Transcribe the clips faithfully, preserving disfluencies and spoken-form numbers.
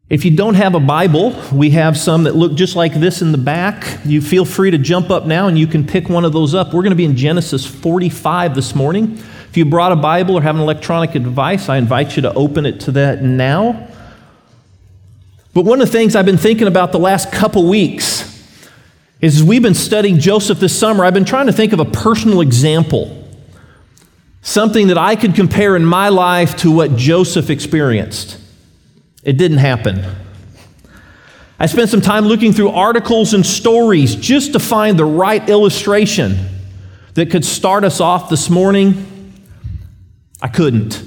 If you don't have a Bible, we have some that look just like this in the back. You feel free to jump up now and you can pick one of those up. We're going to be in Genesis forty-five this morning. If you brought a Bible or have an electronic device, I invite you to open it to that now. But one of the things I've been thinking about the last couple weeks is, as we've been studying Joseph this summer, I've been trying to think of a personal example, something that I could compare in my life to what Joseph experienced. It didn't happen. I spent some time looking through articles and stories just to find the right illustration that could start us off this morning. I couldn't.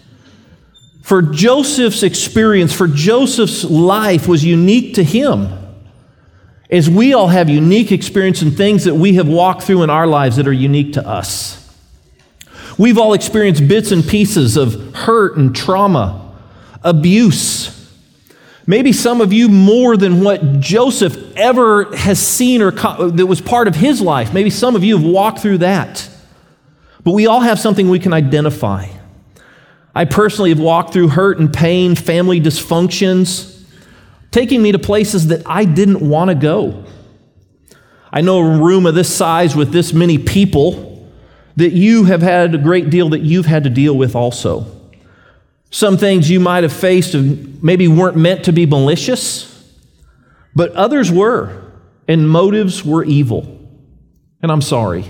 For Joseph's experience, for Joseph's life was unique to him, as we all have unique experience and things that we have walked through in our lives that are unique to us. We've all experienced bits and pieces of hurt and trauma, abuse. Maybe some of you more than what Joseph ever has seen or co- that was part of his life. Maybe some of you have walked through that. But we all have something we can identify. I personally have walked through hurt and pain, family dysfunctions, taking me to places that I didn't want to go. I know a room of this size with this many people that you have had a great deal that you've had to deal with also. Some things you might have faced maybe weren't meant to be malicious, but others were, and motives were evil. And I'm sorry.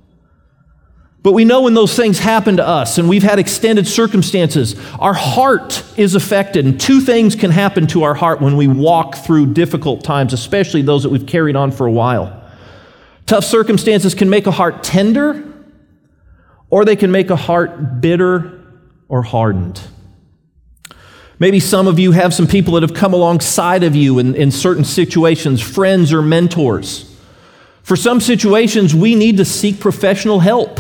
But we know when those things happen to us, and we've had extended circumstances, our heart is affected, and two things can happen to our heart when we walk through difficult times, especially those that we've carried on for a while. Tough circumstances can make a heart tender, or they can make a heart bitter or hardened. Maybe some of you have some people that have come alongside of you in, in certain situations, friends or mentors. For some situations, we need to seek professional help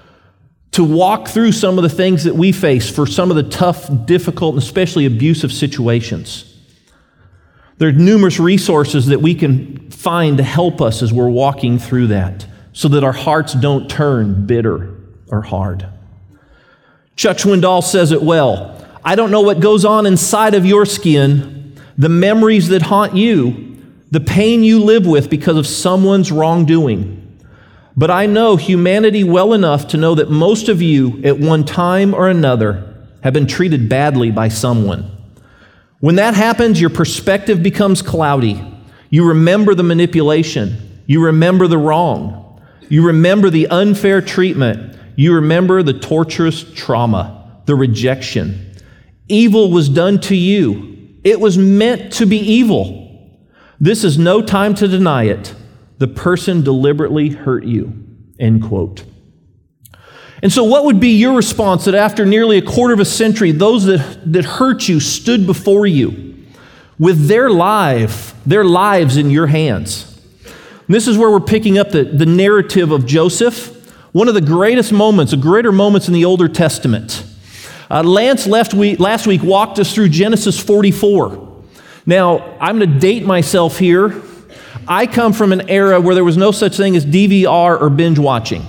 to walk through some of the things that we face for some of the tough, difficult, and especially abusive situations. There are numerous resources that we can find to help us as we're walking through that, so that our hearts don't turn bitter or hard. Chuck Swindoll says it well. I don't know what goes on inside of your skin, the memories that haunt you, the pain you live with because of someone's wrongdoing. But I know humanity well enough to know that most of you, at one time or another, have been treated badly by someone. When that happens, your perspective becomes cloudy. You remember the manipulation. You remember the wrong. You remember the unfair treatment. You remember the torturous trauma, the rejection. Evil was done to you. It was meant to be evil. This is no time to deny it. The person deliberately hurt you. End quote. And so what would be your response that after nearly a quarter of a century, those that, that hurt you stood before you with their life, their lives in your hands? And this is where we're picking up the, the narrative of Joseph, one of the greatest moments, the greater moments in the Older Testament. Uh, Lance left week, last week walked us through Genesis forty-four. Now, I'm going to date myself here. I come from an era where there was no such thing as D V R or binge watching.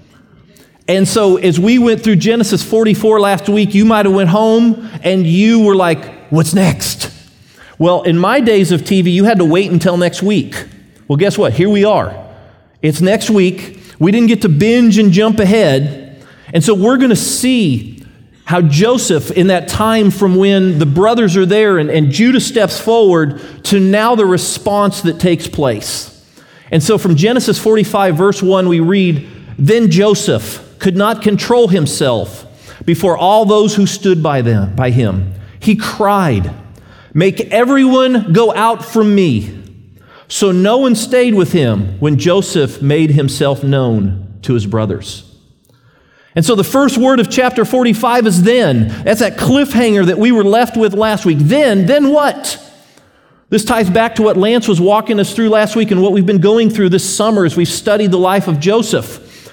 And so as we went through Genesis forty-four last week, you might have went home and you were like, what's next? Well, in my days of T V, you had to wait until next week. Well, guess what? Here we are. It's next week. We didn't get to binge and jump ahead. And so we're going to see how Joseph, in that time from when the brothers are there and, and Judah steps forward to now the response that takes place. And so from Genesis forty-five, verse one, we read, Then Joseph could not control himself before all those who stood by them, by him. He cried, Make everyone go out from me. So no one stayed with him when Joseph made himself known to his brothers. And so the first word of chapter forty-five is then. That's that cliffhanger that we were left with last week. Then, then what? This ties back to what Lance was walking us through last week and what we've been going through this summer as we've studied the life of Joseph.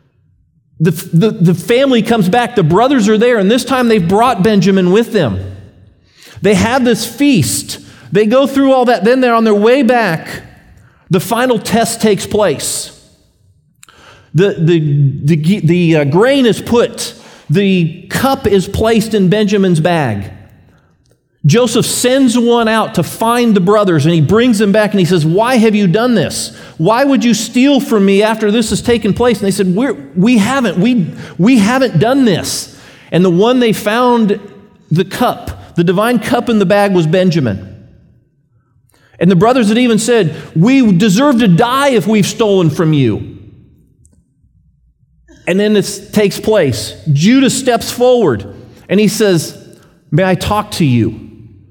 The, the, the family comes back, the brothers are there, and this time they've brought Benjamin with them. They have this feast. They go through all that. Then they're on their way back. The final test takes place. The, the, the, the uh, grain is put, the cup is placed in Benjamin's bag. Joseph sends one out to find the brothers, and he brings them back and he says, why have you done this? Why would you steal from me after this has taken place? And they said, We're, we haven't, we, we haven't done this. And the one they found, the cup, the divine cup in the bag, was Benjamin. And the brothers had even said, we deserve to die if we've stolen from you. And then this takes place. Judah steps forward and he says, may I talk to you?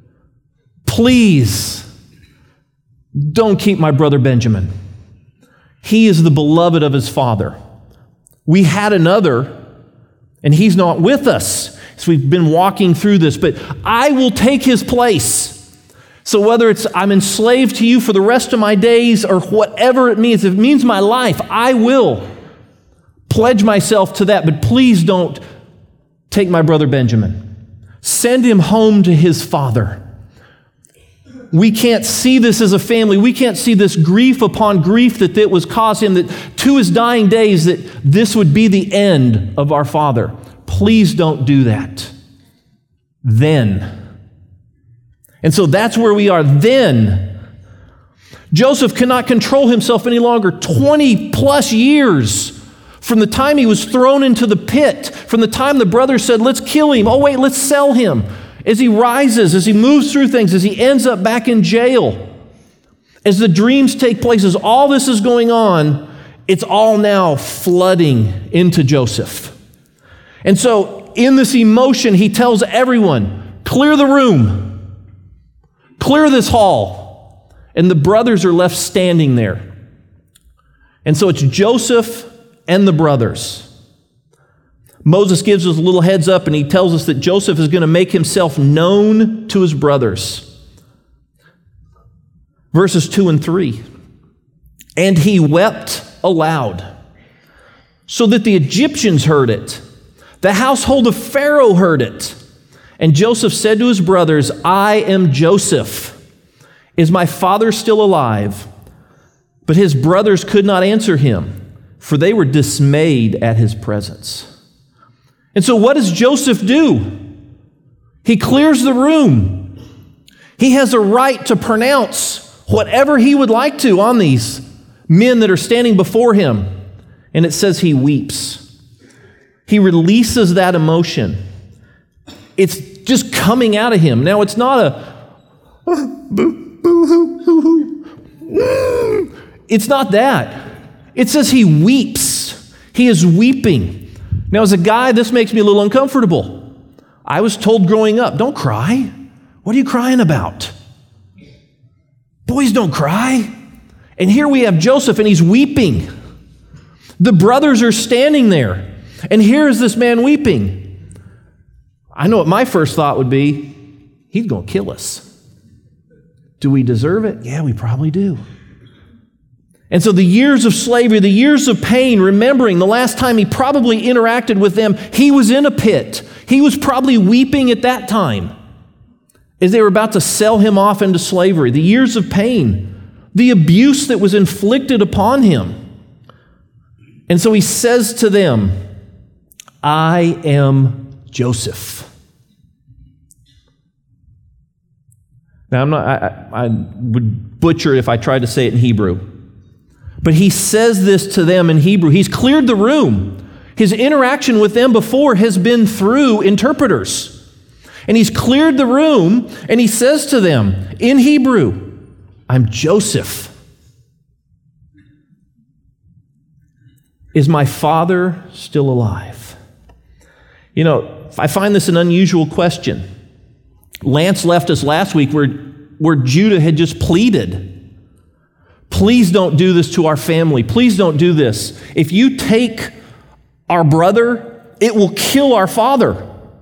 Please don't keep my brother Benjamin. He is the beloved of his father. We had another, and he's not with us. So we've been walking through this, but I will take his place. So whether it's I'm enslaved to you for the rest of my days or whatever it means, if it means my life, I will pledge myself to that, but please don't take my brother Benjamin. Send him home to his father. We can't see this as a family. We can't see this grief upon grief that it was caused him, that to his dying days, that this would be the end of our father. Please don't do that. Then. And so that's where we are. Then. Joseph cannot control himself any longer. twenty plus years from the time he was thrown into the pit, from the time the brothers said, let's kill him. Oh, wait, let's sell him. As he rises, as he moves through things, as he ends up back in jail, as the dreams take place, as all this is going on, it's all now flooding into Joseph. And so in this emotion, he tells everyone, clear the room, clear this hall. And the brothers are left standing there. And so it's Joseph and the brothers. Moses gives us a little heads up and he tells us that Joseph is going to make himself known to his brothers. Verses two and three. And he wept aloud, so that the Egyptians heard it. The household of Pharaoh heard it. And Joseph said to his brothers, I am Joseph. Is my father still alive? But his brothers could not answer him, for they were dismayed at his presence. And so what does Joseph do? He clears the room. He has a right to pronounce whatever he would like to on these men that are standing before him. And it says he weeps. He releases that emotion. It's just coming out of him. Now, it's not a, boo, boo, hoo, hoo, hoo. It's not that. It says he weeps. He is weeping. Now, as a guy, this makes me a little uncomfortable. I was told growing up, don't cry. What are you crying about? Boys don't cry. And here we have Joseph, and he's weeping. The brothers are standing there, and here is this man weeping. I know what my first thought would be. He's going to kill us. Do we deserve it? Yeah, we probably do. And so the years of slavery, the years of pain, remembering the last time he probably interacted with them, he was in a pit. He was probably weeping at that time as they were about to sell him off into slavery. The years of pain, the abuse that was inflicted upon him. And so he says to them, I am Joseph. Now, I'm not, I, I would butcher it if I tried to say it in Hebrew. But he says this to them in Hebrew. He's cleared the room. His interaction with them before has been through interpreters. And he's cleared the room, and he says to them in Hebrew, I'm Joseph. Is my father still alive? You know, I find this an unusual question. Lance left us last week where, where Judah had just pleaded, please don't do this to our family. Please don't do this. If you take our brother, it will kill our father.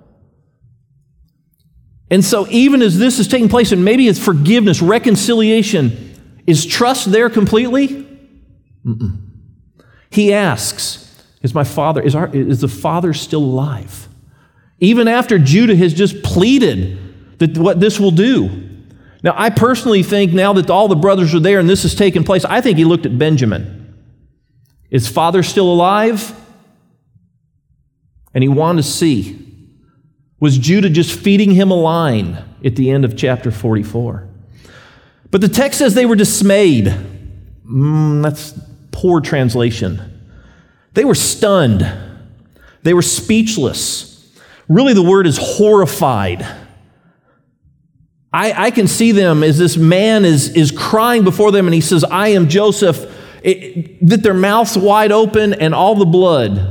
And so even as this is taking place, and maybe it's forgiveness, reconciliation, is trust there completely? Mm-mm. He asks, is my father, is, our, is the father still alive? Even after Judah has just pleaded that what this will do. Now, I personally think now that all the brothers are there and this has taken place, I think he looked at Benjamin. Is father still alive? And he wanted to see, Was Judah just feeding him a line at the end of chapter forty-four? But the text says they were dismayed. Mm, that's poor translation. They were stunned. They were speechless. Really, the word is horrified. I, I can see them as this man is, is crying before them, and he says, I am Joseph, it, that their mouths wide open and all the blood.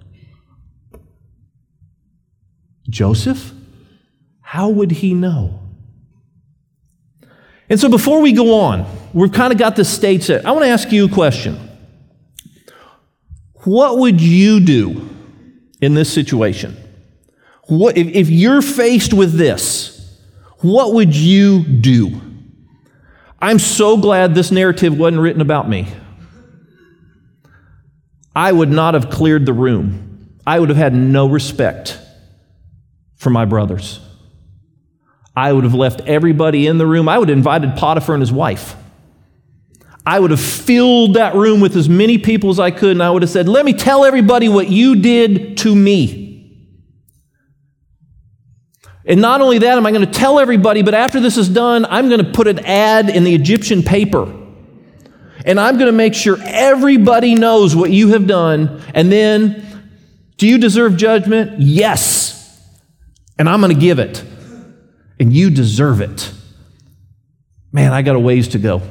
Joseph? How would he know? And so before we go on, we've kind of got this stage set. I want to ask you a question. What would you do in this situation? What, if, if you're faced with this, what would you do? I'm so glad this narrative wasn't written about me. I would not have cleared the room. I would have had no respect for my brothers. I would have left everybody in the room. I would have invited Potiphar and his wife. I would have filled that room with as many people as I could, and I would have said, let me tell everybody what you did to me. And not only that, am I going to tell everybody, but after this is done, I'm going to put an ad in the Egyptian paper. And I'm going to make sure everybody knows what you have done. And then, do you deserve judgment? Yes. And I'm going to give it. And you deserve it. Man, I got a ways to go.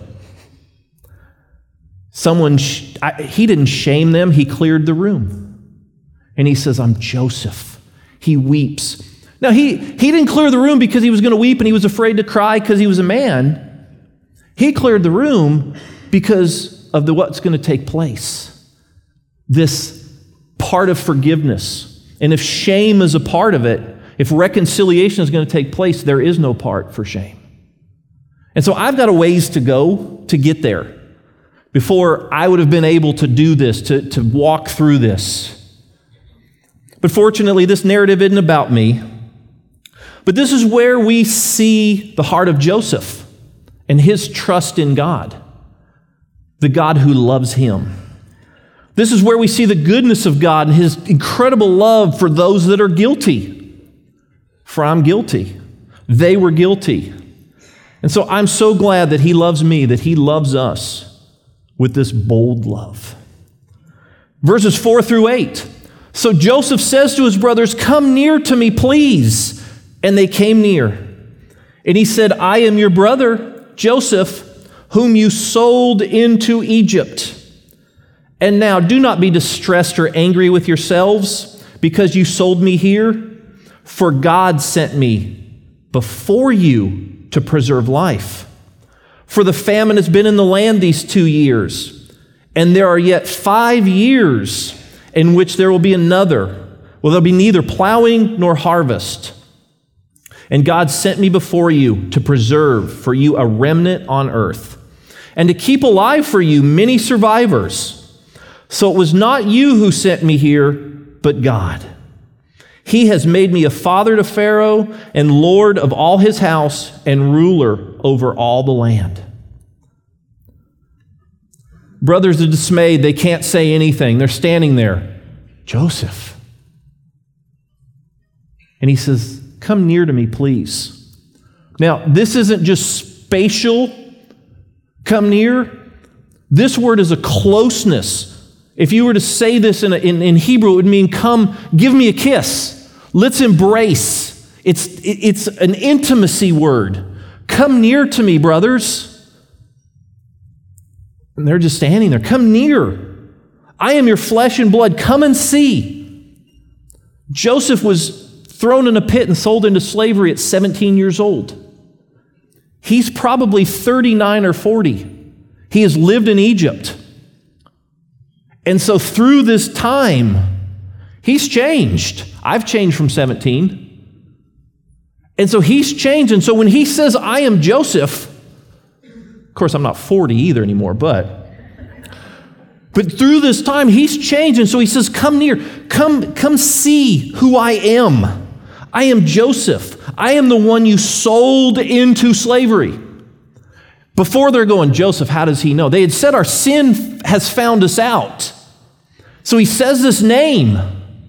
Someone, sh- I, he didn't shame them. He cleared the room. And he says, I'm Joseph. He weeps. Now, he, he didn't clear the room because he was going to weep and he was afraid to cry because he was a man. He cleared the room because of the what's going to take place. This part of forgiveness. And if shame is a part of it, if reconciliation is going to take place, there is no part for shame. And so I've got a ways to go to get there before I would have been able to do this, to, to walk through this. But fortunately, this narrative isn't about me. But this is where we see the heart of Joseph and his trust in God, the God who loves him. This is where we see the goodness of God and his incredible love for those that are guilty. For I'm guilty. They were guilty. And so I'm so glad that he loves me, that he loves us with this bold love. Verses four through eight. So Joseph says to his brothers, come near to me, please. And they came near. And he said, I am your brother, Joseph, whom you sold into Egypt. And now do not be distressed or angry with yourselves because you sold me here. For God sent me before you to preserve life. For the famine has been in the land these two years, and there are yet five years in which there will be another. Well, there'll be neither plowing nor harvest. And God sent me before you to preserve for you a remnant on earth, and to keep alive for you many survivors. So it was not you who sent me here, but God. He has made me a father to Pharaoh and Lord of all his house and ruler over all the land. Brothers are dismayed. They can't say anything. They're standing there. Joseph. And he says, come near to me, please. Now, this isn't just spatial, come near. This word is a closeness. If you were to say this in, a, in, in Hebrew, it would mean, come, give me a kiss. Let's embrace. It's, it, it's an intimacy word. Come near to me, brothers. And they're just standing there. Come near. I am your flesh and blood. Come and see. Joseph was thrown in a pit and sold into slavery at seventeen years old. He's probably thirty-nine or forty. He has lived in Egypt. And so through this time, he's changed. I've changed from seventeen. And so he's changed. And so when he says, I am Joseph, of course, I'm not forty either anymore, but but through this time, he's changed. And so he says, come near, come, come see who I am. I am Joseph. I am the one you sold into slavery. Before they're going, Joseph, how does he know? They had said, our sin has found us out. So he says this name.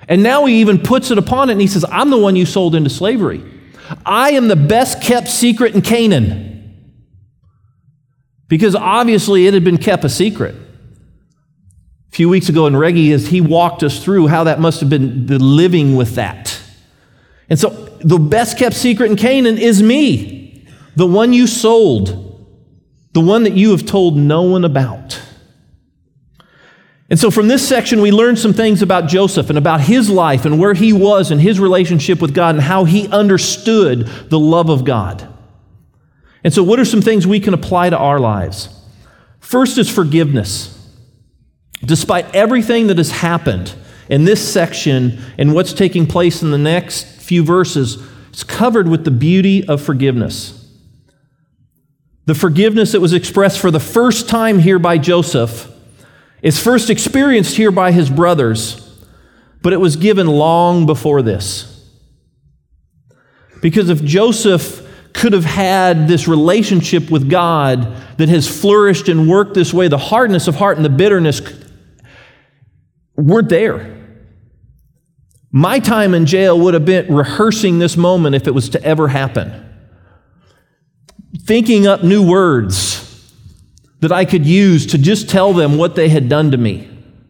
And now he even puts it upon it and he says, I'm the one you sold into slavery. I am the best kept secret in Canaan. Because obviously it had been kept a secret. A few weeks ago in Reggie, as he walked us through how that must have been the living with that. And so the best kept secret in Canaan is me, the one you sold, the one that you have told no one about. And so from this section, we learn some things about Joseph and about his life and where he was and his relationship with God and how he understood the love of God. And so what are some things we can apply to our lives? First is forgiveness. Despite everything that has happened in this section and what's taking place in the next few verses, it's covered with the beauty of forgiveness. The forgiveness that was expressed for the first time here by Joseph is first experienced here by his brothers, but it was given long before this. Because if Joseph could have had this relationship with God that has flourished and worked this way, the hardness of heart and the bitterness weren't there. My time in jail would have been rehearsing this moment if it was to ever happen. Thinking up new words that I could use to just tell them what they had done to me.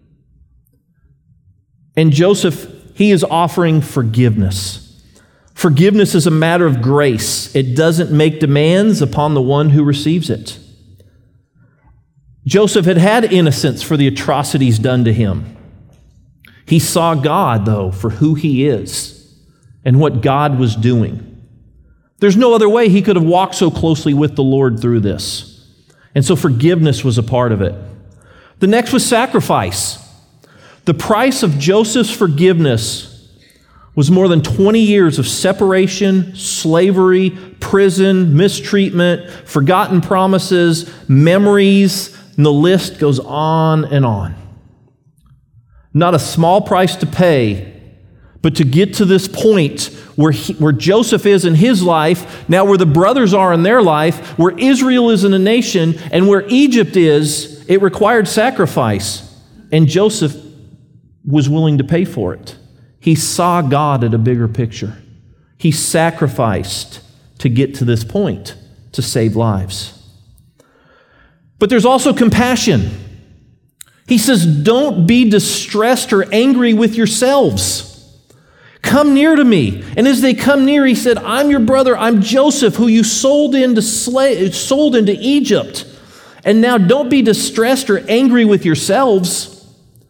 And Joseph, he is offering forgiveness. Forgiveness is a matter of grace. It doesn't make demands upon the one who receives it. Joseph had had innocence for the atrocities done to him. He saw God, though, for who he is and what God was doing. There's no other way he could have walked so closely with the Lord through this. And so forgiveness was a part of it. The next was sacrifice. The price of Joseph's forgiveness was more than twenty years of separation, slavery, prison, mistreatment, forgotten promises, memories, and the list goes on and on. Not a small price to pay, but to get to this point where, he, where Joseph is in his life, now where the brothers are in their life, where Israel is in a nation, and where Egypt is, it required sacrifice. And Joseph was willing to pay for it. He saw God at a bigger picture. He sacrificed to get to this point, to save lives. But there's also compassion. He says, don't be distressed or angry with yourselves. Come near to me. And as they come near, he said, I'm your brother, I'm Joseph, who you sold into slave, sold into Egypt. And now don't be distressed or angry with yourselves.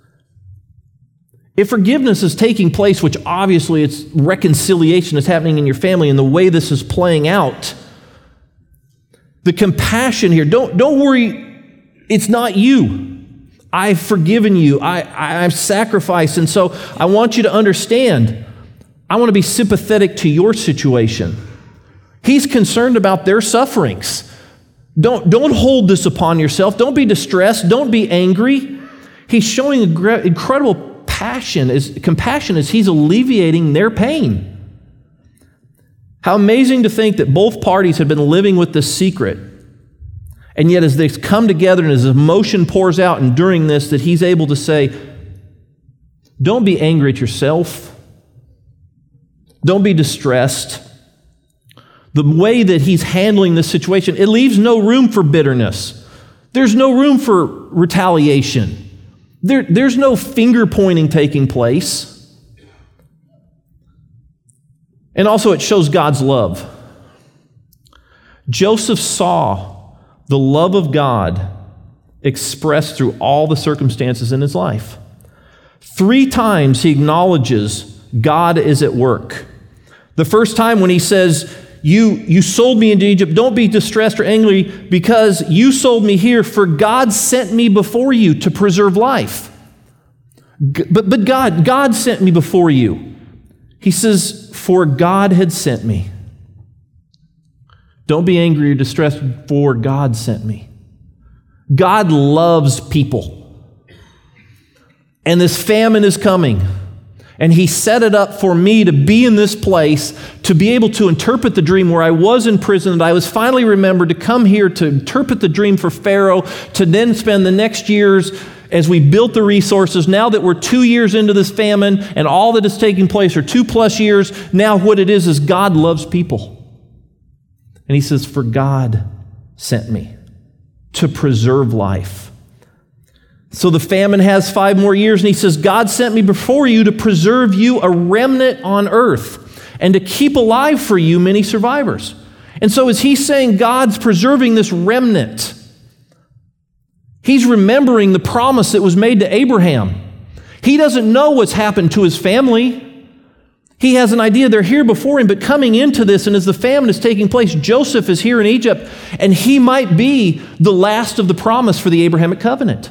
If forgiveness is taking place, which obviously it's reconciliation is happening in your family and the way this is playing out, the compassion here, don't, don't worry, it's not you. I've forgiven you. I, I've sacrificed. And so I want you to understand, I want to be sympathetic to your situation. He's concerned about their sufferings. Don't, don't hold this upon yourself. Don't be distressed. Don't be angry. He's showing incredible passion, as, compassion as he's alleviating their pain. How amazing to think that both parties have been living with this secret. And yet as they come together and as emotion pours out and during this, that he's able to say, don't be angry at yourself. Don't be distressed. The way that he's handling this situation, it leaves no room for bitterness. There's no room for retaliation. There, there's no finger pointing taking place. And also it shows God's love. Joseph saw the love of God expressed through all the circumstances in his life. Three times he acknowledges God is at work. The first time when he says, you, you sold me into Egypt, don't be distressed or angry because you sold me here, for God sent me before you to preserve life. But, but God, God sent me before you. He says, for God had sent me. Don't be angry or distressed, for God sent me. God loves people. And this famine is coming. And he set it up for me to be in this place, to be able to interpret the dream where I was in prison, and I was finally remembered to come here to interpret the dream for Pharaoh, to then spend the next years as we built the resources, now that we're two years into this famine and all that is taking place, or two plus years, now what it is is God loves people. And he says, for God sent me to preserve life. So the famine has five more years, and he says, God sent me before you to preserve you a remnant on earth and to keep alive for you many survivors. And so as he's saying God's preserving this remnant, he's remembering the promise that was made to Abraham. He doesn't know what's happened to his family. He has an idea they're here before him, but coming into this, and as the famine is taking place, Joseph is here in Egypt, and he might be the last of the promise for the Abrahamic covenant.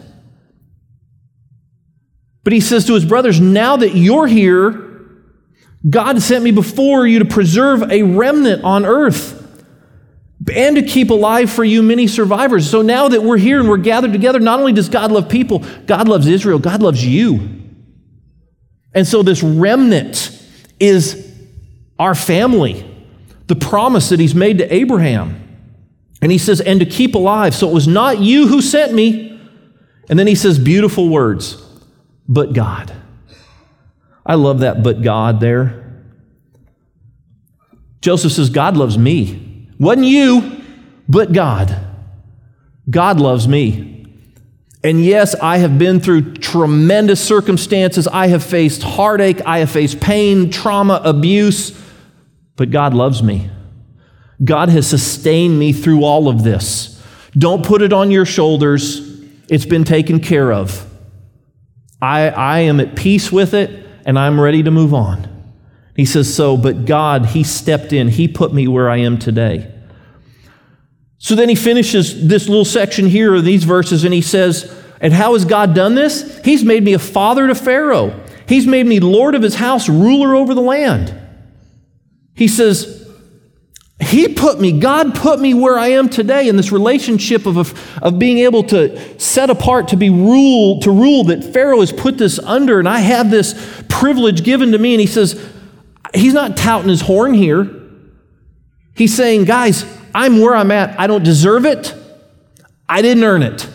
But he says to his brothers, now that you're here, God sent me before you to preserve a remnant on earth and to keep alive for you many survivors. So now that we're here and we're gathered together, not only does God love people, God loves Israel, God loves you. And so this remnant is our family, the promise that he's made to Abraham. And he says, and to keep alive. So it was not you who sent me. And then he says beautiful words, but God. I love that but God there. Joseph says, God loves me. Wasn't you, but God. God loves me. And yes, I have been through tremendous circumstances. I have faced heartache. I have faced pain, trauma, abuse. But God loves me. God has sustained me through all of this. Don't put it on your shoulders. It's been taken care of. I, I am at peace with it, and I'm ready to move on. He says, so, but God, he stepped in. He put me where I am today. So then he finishes this little section here of these verses, and he says, and how has God done this? He's made me a father to Pharaoh. He's made me lord of his house, ruler over the land. He says, he put me, God put me where I am today in this relationship of, of, of being able to set apart to be rule, to rule, that Pharaoh has put this under, and I have this privilege given to me. And he says, he's not touting his horn here. He's saying, guys, I'm where I'm at. I don't deserve it. I didn't earn it.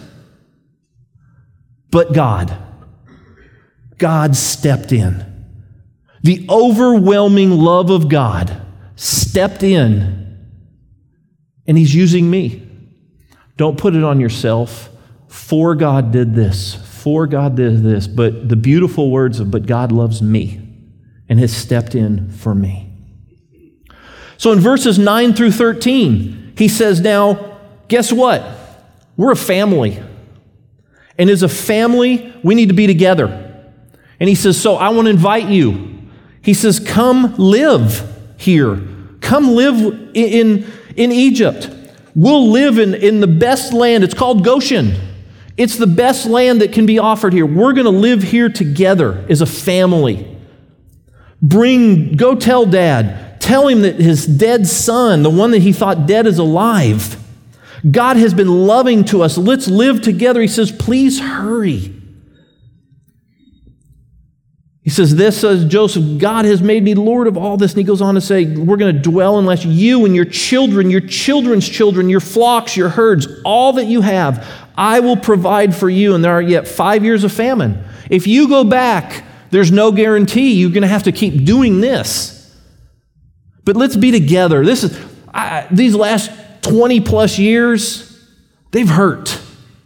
But God, God stepped in. The overwhelming love of God stepped in, and he's using me. Don't put it on yourself. For God did this. For God did this. But the beautiful words of, but God loves me and has stepped in for me. So in verses nine through thirteen, he says, now, guess what? We're a family. And as a family, we need to be together. And he says, so I want to invite you. He says, come live here. Come live in, in Egypt. We'll live in, in the best land. It's called Goshen. It's the best land that can be offered here. We're going to live here together as a family. Bring, go tell Dad. Tell him that his dead son, the one that he thought dead, is alive. God has been loving to us. Let's live together. He says, please hurry. He says, this, says Joseph, God has made me Lord of all this. And he goes on to say, we're going to dwell unless you and your children, your children's children, your flocks, your herds, all that you have, I will provide for you. And there are yet five years of famine. If you go back, there's no guarantee you're going to have to keep doing this. But let's be together. This is I, these last twenty plus years, they've hurt.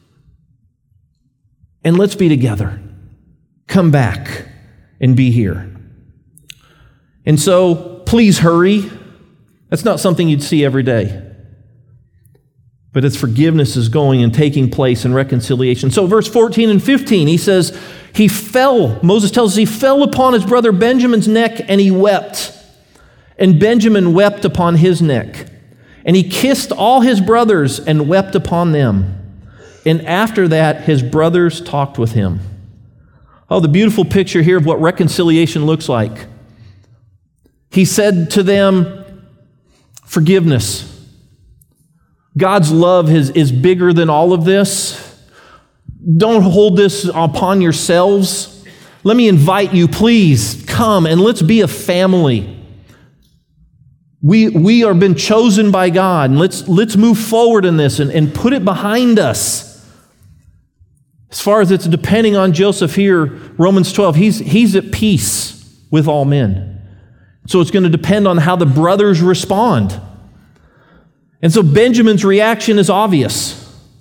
And let's be together. Come back and be here. And so, please hurry. That's not something you'd see every day. But as forgiveness is going and taking place in reconciliation. So verse fourteen and fifteen, he says, he fell, Moses tells us, he fell upon his brother Benjamin's neck and he wept. And Benjamin wept upon his neck. And he kissed all his brothers and wept upon them. And after that, his brothers talked with him. Oh, the beautiful picture here of what reconciliation looks like. He said to them, forgiveness. God's love is, is bigger than all of this. Don't hold this upon yourselves. Let me invite you, please, come and let's be a family. We, we are been chosen by God, and let's, let's move forward in this and, and put it behind us. As far as it's depending on Joseph here, Romans twelve, he's, he's at peace with all men. So it's going to depend on how the brothers respond. And so Benjamin's reaction is obvious.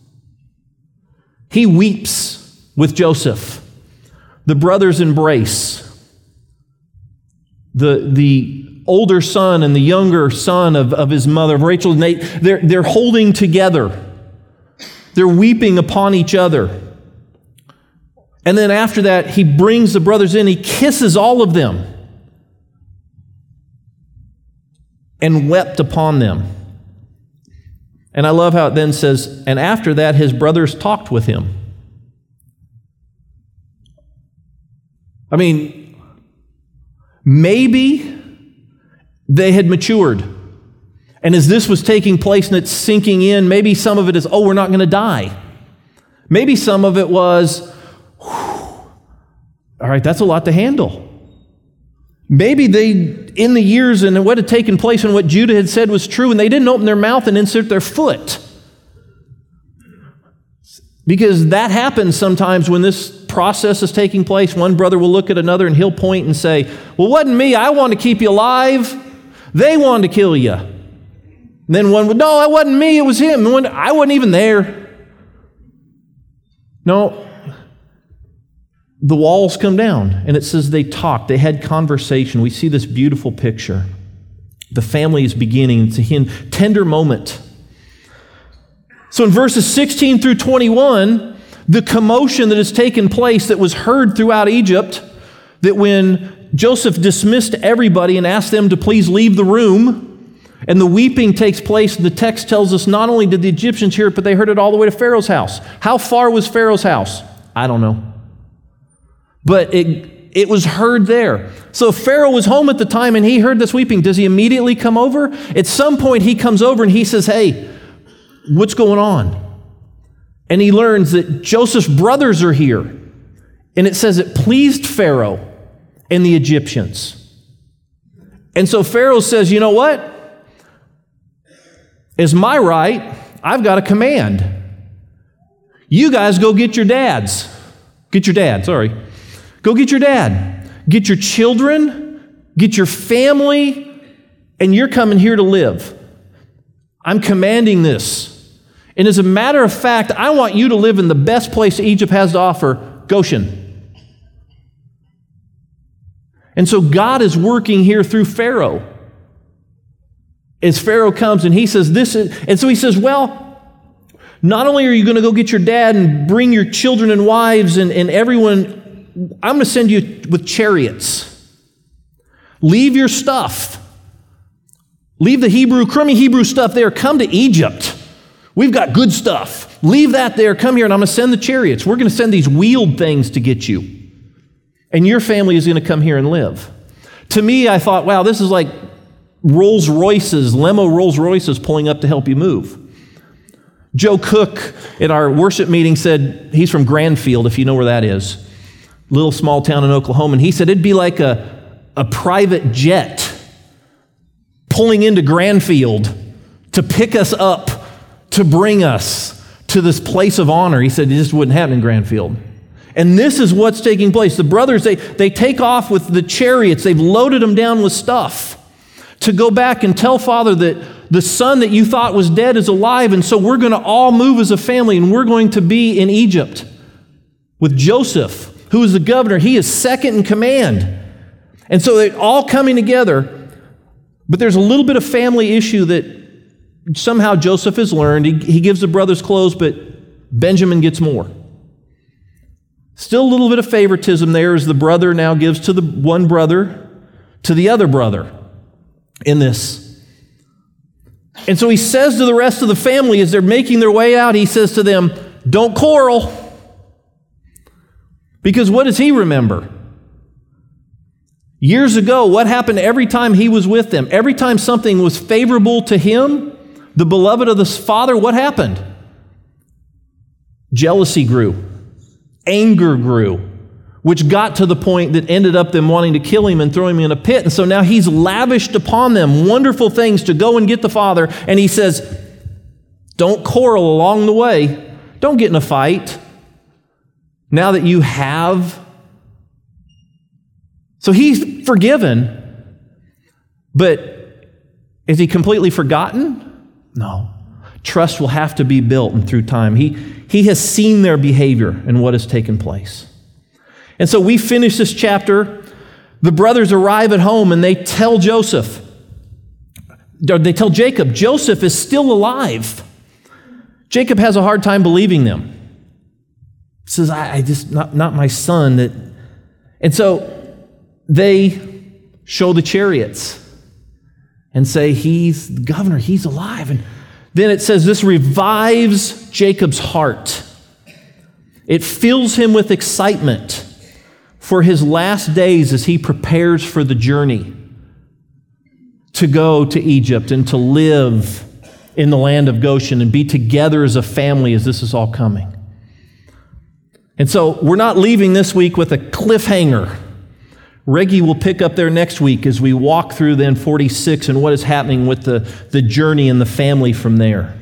He weeps with Joseph. The brothers embrace. The, the older son and the younger son of, of his mother, of Rachel and Nate, they're, they're holding together. They're weeping upon each other. And then after that, he brings the brothers in. He kisses all of them and wept upon them. And I love how it then says, and after that, his brothers talked with him. I mean, maybe they had matured. And as this was taking place and it's sinking in, maybe some of it is, oh, we're not going to die. Maybe some of it was, all right, that's a lot to handle. Maybe they, in the years and what had taken place and what Judah had said was true, and they didn't open their mouth and insert their foot. Because that happens sometimes when this process is taking place. One brother will look at another and he'll point and say, well, it wasn't me. I wanted to keep you alive. They wanted to kill you. And then one would, no, it wasn't me. It was him. I wasn't even there. No. The walls come down, and it says they talked. They had conversation. We see this beautiful picture. The family is beginning. It's a tender moment. So in verses sixteen through twenty-one, the commotion that has taken place that was heard throughout Egypt, that when Joseph dismissed everybody and asked them to please leave the room, and the weeping takes place, the text tells us not only did the Egyptians hear it, but they heard it all the way to Pharaoh's house. How far was Pharaoh's house? I don't know. But it, it was heard there. So if Pharaoh was home at the time and he heard this weeping, does he immediately come over? At some point he comes over and he says, hey, what's going on? And he learns that Joseph's brothers are here. And it says it pleased Pharaoh and the Egyptians. And so Pharaoh says, you know what? It's my right. I've got a command. You guys go get your dads. Get your dad, sorry. Go get your dad. Get your children. Get your family. And you're coming here to live. I'm commanding this. And as a matter of fact, I want you to live in the best place Egypt has to offer, Goshen. And so God is working here through Pharaoh. As Pharaoh comes and he says, this is, and so he says, well, not only are you going to go get your dad and bring your children and wives and, and everyone, I'm going to send you with chariots. Leave your stuff. Leave the Hebrew, crummy Hebrew stuff there. Come to Egypt. We've got good stuff. Leave that there. Come here and I'm going to send the chariots. We're going to send these wheeled things to get you. And your family is going to come here and live. To me, I thought, wow, this is like Rolls Royces, limo Rolls Royces pulling up to help you move. Joe Cook at our worship meeting said, he's from Granfield, if you know where that is. Little small town in Oklahoma. And he said it'd be like a, a private jet pulling into Granfield to pick us up, to bring us to this place of honor. He said it just wouldn't happen in Granfield. And this is what's taking place. The brothers, they, they take off with the chariots. They've loaded them down with stuff to go back and tell Father that the son that you thought was dead is alive, and so we're going to all move as a family, and we're going to be in Egypt with Joseph, who is the governor. He is second in command. And so they're all coming together, but there's a little bit of family issue that somehow Joseph has learned. He, he gives the brothers clothes, but Benjamin gets more. Still a little bit of favoritism there as the brother now gives to the one brother to the other brother in this. And so he says to the rest of the family as they're making their way out, he says to them, don't quarrel. Because what does he remember? Years ago, what happened every time he was with them? Every time something was favorable to him, the beloved of the Father, what happened? Jealousy grew. Anger grew, which got to the point that ended up them wanting to kill him and throw him in a pit. And so now he's lavished upon them wonderful things to go and get the Father. And he says, don't quarrel along the way. Don't get in a fight. Now that you have. So he's forgiven, but is he completely forgotten? No. Trust will have to be built and through time. He, he has seen their behavior and what has taken place. And so we finish this chapter. The brothers arrive at home and they tell Joseph, or they tell Jacob, Joseph is still alive. Jacob has a hard time believing them. He says, I, I just, not, not my son. That, and so they show the chariots and say, he's the governor, he's alive. And then it says this revives Jacob's heart. It fills him with excitement for his last days as he prepares for the journey to go to Egypt and to live in the land of Goshen and be together as a family as this is all coming. And so we're not leaving this week with a cliffhanger. Reggie will pick up there next week as we walk through then forty-six and what is happening with the, the journey and the family from there.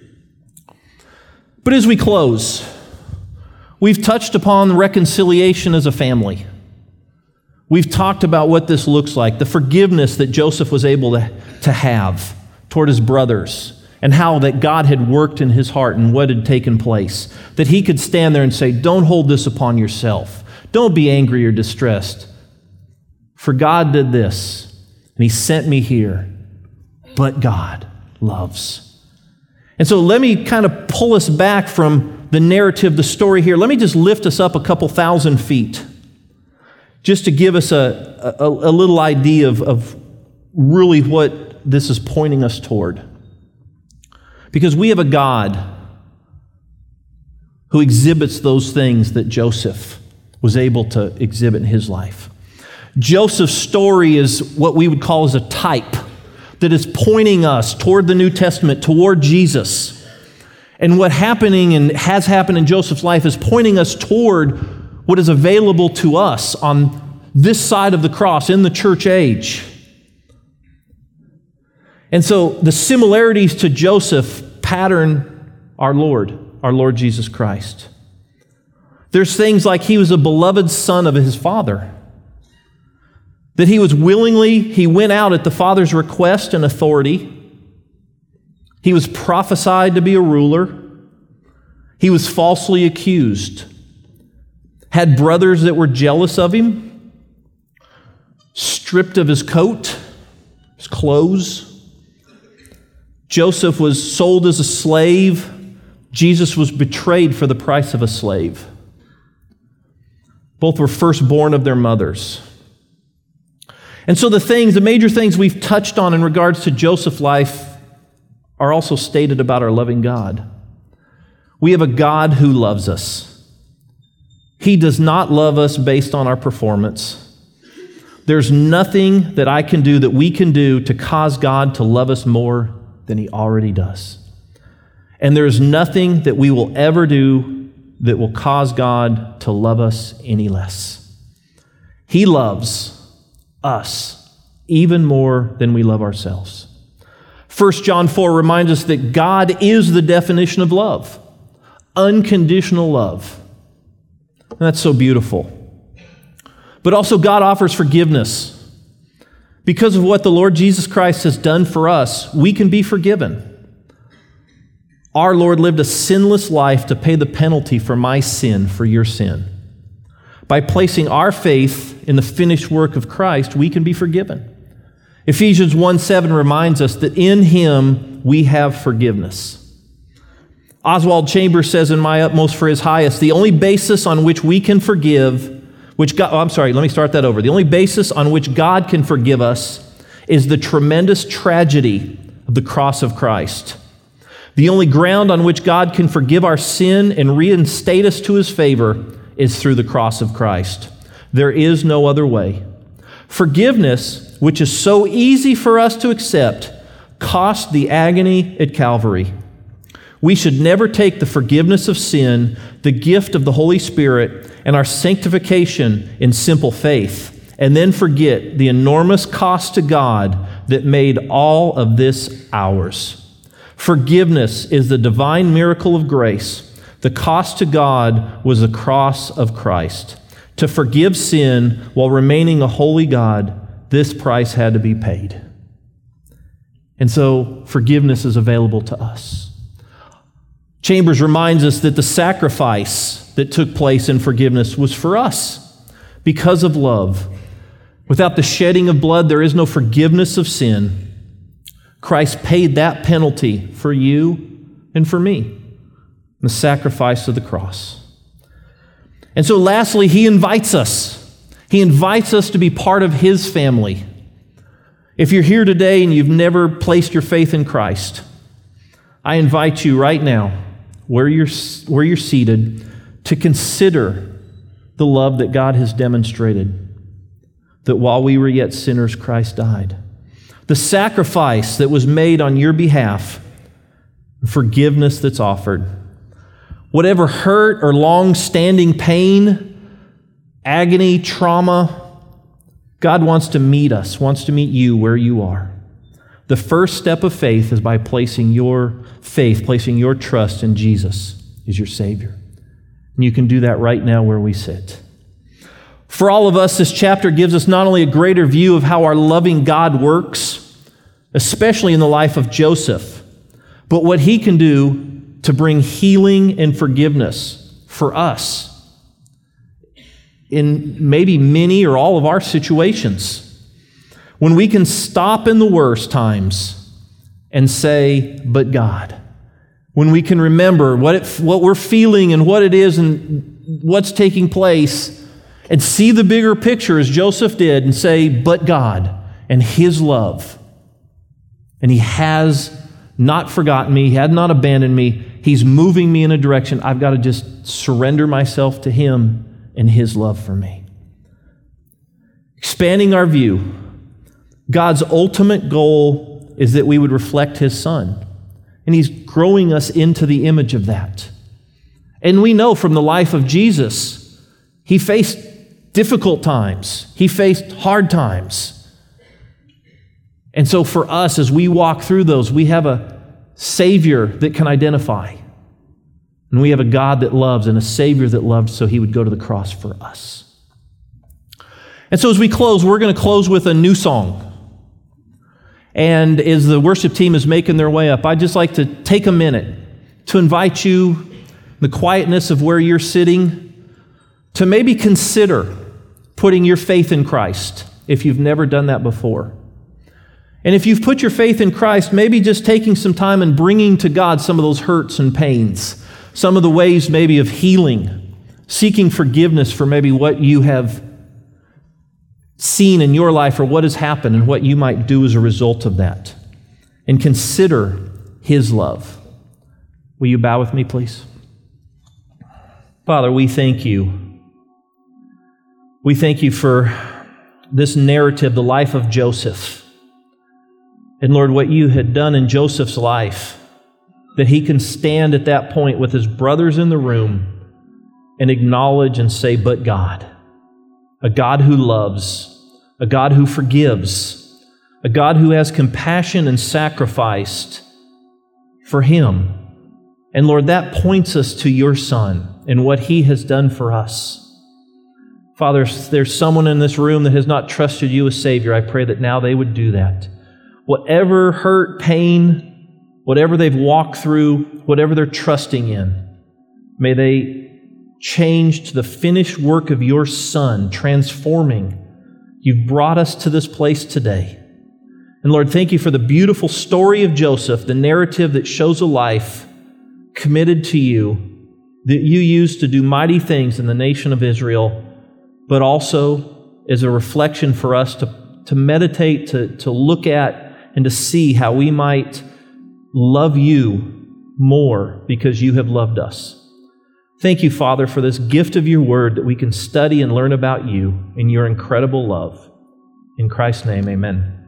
But as we close, we've touched upon reconciliation as a family. We've talked about what this looks like, the forgiveness that Joseph was able to, to have toward his brothers, and how that God had worked in his heart and what had taken place. That he could stand there and say, don't hold this upon yourself. Don't be angry or distressed. For God did this, and he sent me here, but God loves. And so let me kind of pull us back from the narrative, the story here. Let me just lift us up a couple thousand feet, just to give us a, a, a little idea of, of really what this is pointing us toward. Because we have a God who exhibits those things that Joseph was able to exhibit in his life. Joseph's story is what we would call as a type that is pointing us toward the New Testament, toward Jesus. And what happening and has happened in Joseph's life is pointing us toward what is available to us on this side of the cross in the church age. And so the similarities to Joseph pattern our Lord, our Lord Jesus Christ. There's things like he was a beloved son of his father. That he was willingly, he went out at the Father's request and authority. He was prophesied to be a ruler. He was falsely accused. Had brothers that were jealous of him. Stripped of his coat, his clothes. Joseph was sold as a slave. Jesus was betrayed for the price of a slave. Both were firstborn of their mothers. And so the things, the major things we've touched on in regards to Joseph's life are also stated about our loving God. We have a God who loves us. He does not love us based on our performance. There's nothing that I can do, that we can do, to cause God to love us more than he already does. And there's nothing that we will ever do that will cause God to love us any less. He loves us even more than we love ourselves. First John four reminds us that God is the definition of love. Unconditional love. And that's so beautiful. But also God offers forgiveness. Because of what the Lord Jesus Christ has done for us, we can be forgiven. Our Lord lived a sinless life to pay the penalty for my sin, for your sin. By placing our faith in the finished work of Christ, we can be forgiven. Ephesians one seven reminds us that in him we have forgiveness. Oswald Chambers says, in My Utmost for His Highest, the only basis on which we can forgive, which God, oh, I'm sorry, let me start that over. The only basis on which God can forgive us is the tremendous tragedy of the cross of Christ. The only ground on which God can forgive our sin and reinstate us to his favor is through the cross of Christ. There is no other way. Forgiveness, which is so easy for us to accept, cost the agony at Calvary. We should never take the forgiveness of sin, the gift of the Holy Spirit, and our sanctification in simple faith, and then forget the enormous cost to God that made all of this ours. Forgiveness is the divine miracle of grace The cost to God was the cross of Christ. To forgive sin while remaining a holy God, this price had to be paid. And so forgiveness is available to us. Chambers reminds us that the sacrifice that took place in forgiveness was for us because of love. Without the shedding of blood, there is no forgiveness of sin. Christ paid that penalty for you and for me, the sacrifice of the cross. And so lastly, he invites us. He invites us to be part of his family. If you're here today and you've never placed your faith in Christ, I invite you right now, where you're, where you're seated, to consider the love that God has demonstrated, that while we were yet sinners, Christ died. The sacrifice that was made on your behalf, forgiveness that's offered. Whatever hurt or long-standing pain, agony, trauma, God wants to meet us, wants to meet you where you are. The first step of faith is by placing your faith, placing your trust in Jesus as your Savior. And you can do that right now where we sit. For all of us, this chapter gives us not only a greater view of how our loving God works, especially in the life of Joseph, but what he can do to bring healing and forgiveness for us in maybe many or all of our situations. When we can stop in the worst times and say, but God. When we can remember what, it, what we're feeling and what it is and what's taking place and see the bigger picture as Joseph did and say, but God and his love. And he has not forgotten me. He had not abandoned me. He's moving me in a direction. I've got to just surrender myself to him and his love for me. Expanding our view, God's ultimate goal is that we would reflect his Son. And he's growing us into the image of that. And we know from the life of Jesus, he faced difficult times. He faced hard times. And so for us, as we walk through those, we have a Savior that can identify. And we have a God that loves and a Savior that loved, so he would go to the cross for us. And so as we close, we're going to close with a new song. And as the worship team is making their way up, I'd just like to take a minute to invite you, in the quietness of where you're sitting, to maybe consider putting your faith in Christ if you've never done that before. And if you've put your faith in Christ, maybe just taking some time and bringing to God some of those hurts and pains, some of the ways maybe of healing, seeking forgiveness for maybe what you have seen in your life or what has happened and what you might do as a result of that. And consider his love. Will you bow with me, please? Father, we thank you. We thank you for this narrative, the life of Joseph. And Lord, what you had done in Joseph's life, that he can stand at that point with his brothers in the room and acknowledge and say, but God. A God who loves, a God who forgives, a God who has compassion and sacrificed for him. And Lord, that points us to your Son and what he has done for us. Father, if there's someone in this room that has not trusted you as Savior, I pray that now they would do that. Whatever hurt, pain, whatever they've walked through, whatever they're trusting in, may they change to the finished work of your Son, transforming. You've brought us to this place today. And Lord, thank you for the beautiful story of Joseph, the narrative that shows a life committed to you, that you used to do mighty things in the nation of Israel, but also as a reflection for us to, to meditate, to, to look at, and to see how we might love you more because you have loved us. Thank you, Father, for this gift of your word that we can study and learn about you and your incredible love. In Christ's name, amen.